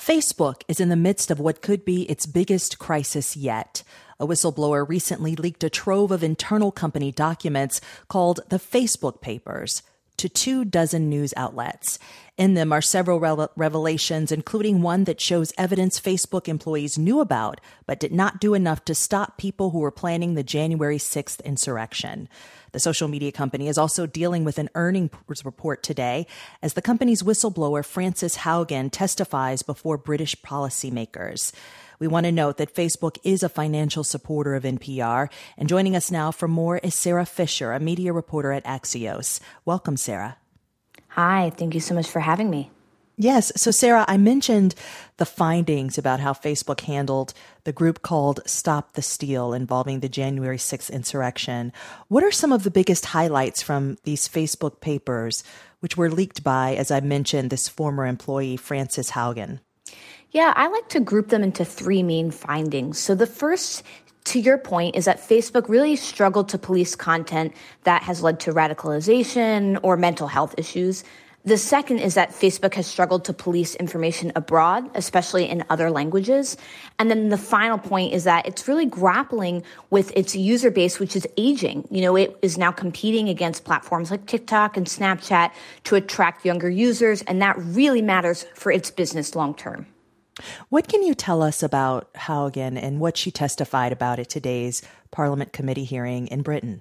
Facebook is in the midst of what could be its biggest crisis yet. A whistleblower recently leaked a trove of internal company documents called the Facebook Papers to 24 news outlets. In them are several revelations, including one that shows evidence Facebook employees knew about, but did not do enough to stop people who were planning the January 6th insurrection. The social media company is also dealing with an earnings report today as the company's whistleblower Frances Haugen testifies before British policymakers. We want to note that Facebook is a financial supporter of NPR, and joining us now for more is Sarah Fisher, a media reporter at Axios. Welcome, Sarah. Hi, thank you so much for having me. Yes. So, Sarah, I mentioned the findings about how Facebook handled the group called Stop the Steal involving the January 6th insurrection. What are some of the biggest highlights from these Facebook papers, which were leaked by, as I mentioned, this former employee, Frances Haugen? Yeah, I like to group them into three main findings. So the first, to your point, is that Facebook really struggled to police content that has led to radicalization or mental health issues. The second is that Facebook has struggled to police information abroad, especially in other languages. And then the final point is that it's really grappling with its user base, which is aging. You know, it is now competing against platforms like TikTok and Snapchat to attract younger users, and that really matters for its business long term. What can you tell us about Haugen and what she testified about at today's Parliament committee hearing in Britain?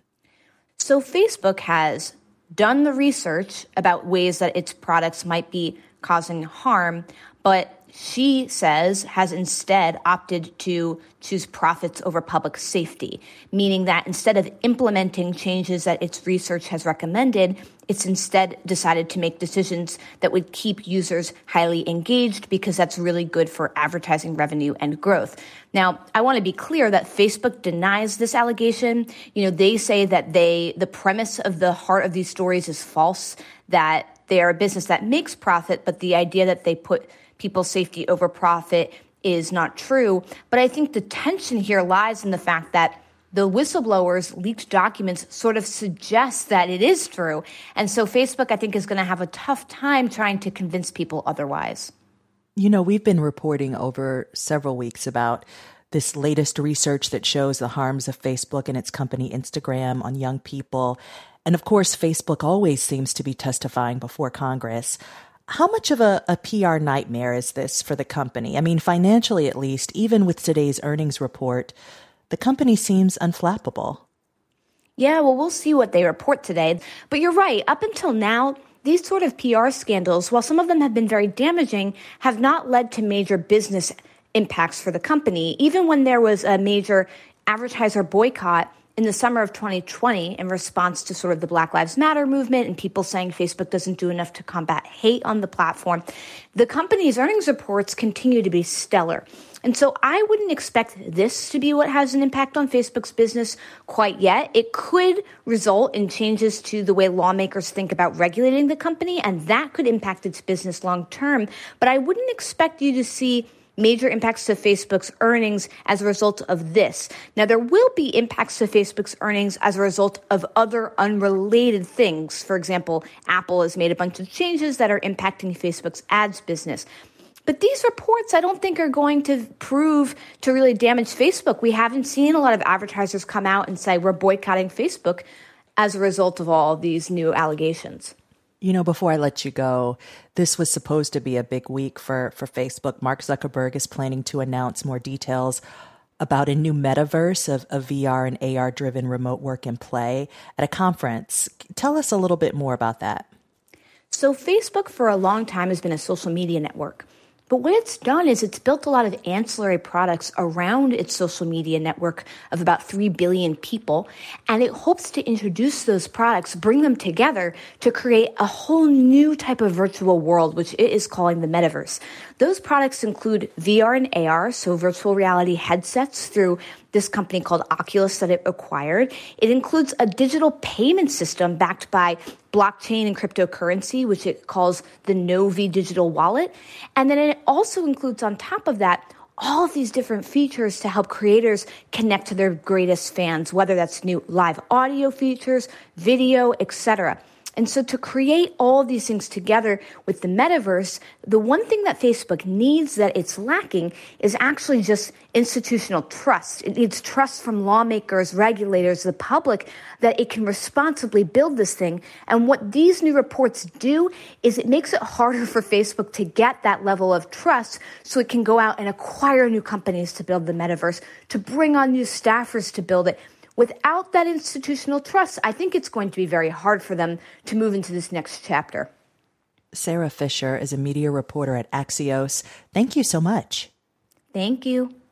So Facebook has done the research about ways that its products might be causing harm, but she says has instead opted to choose profits over public safety, meaning that instead of implementing changes that its research has recommended, it's instead decided to make decisions that would keep users highly engaged because that's really good for advertising revenue and growth. Now, I want to be clear that Facebook denies this allegation. You know, they say that the premise of the heart of these stories is false, that they are a business that makes profit, but the idea that they put people's safety over profit is not true. But I think the tension here lies in the fact that the whistleblowers' leaked documents sort of suggest that it is true. And so Facebook, I think, is going to have a tough time trying to convince people otherwise. You know, we've been reporting over several weeks about this latest research that shows the harms of Facebook and its company Instagram on young people. And of course, Facebook always seems to be testifying before Congress. How much of a PR nightmare is this for the company? I mean, financially, at least, even with today's earnings report, the company seems unflappable. Yeah, well, we'll see what they report today. But you're right. Up until now, these sort of PR scandals, while some of them have been very damaging, have not led to major business impacts for the company. Even when there was a major advertiser boycott in the summer of 2020 in response to sort of the Black Lives Matter movement and people saying Facebook doesn't do enough to combat hate on the platform, the company's earnings reports continue to be stellar. And so I wouldn't expect this to be what has an impact on Facebook's business quite yet. It could result in changes to the way lawmakers think about regulating the company, and that could impact its business long term. But I wouldn't expect you to see major impacts to Facebook's earnings as a result of this. Now, there will be impacts to Facebook's earnings as a result of other unrelated things. For example, Apple has made a bunch of changes that are impacting Facebook's ads business. But these reports, I don't think, are going to prove to really damage Facebook. We haven't seen a lot of advertisers come out and say we're boycotting Facebook as a result of all these new allegations. You know, before I let you go, this was supposed to be a big week for Facebook. Mark Zuckerberg is planning to announce more details about a new metaverse of VR and AR-driven remote work and play at a conference. Tell us a little bit more about that. So Facebook for a long time has been a social media network. But what it's done is it's built a lot of ancillary products around its social media network of about 3 billion people, and it hopes to introduce those products, bring them together to create a whole new type of virtual world, which it is calling the metaverse. Those products include VR and AR, so virtual reality headsets through this company called Oculus that it acquired. It includes a digital payment system backed by blockchain and cryptocurrency, which it calls the Novi digital wallet. And then it also includes on top of that all of these different features to help creators connect to their greatest fans, whether that's new live audio features, video, etc. And so to create all of these things together with the metaverse, the one thing that Facebook needs that it's lacking is actually just institutional trust. It needs trust from lawmakers, regulators, the public, that it can responsibly build this thing. And what these new reports do is it makes it harder for Facebook to get that level of trust so it can go out and acquire new companies to build the metaverse, to bring on new staffers to build it. Without that institutional trust, I think it's going to be very hard for them to move into this next chapter. Sarah Fisher is a media reporter at Axios. Thank you so much. Thank you.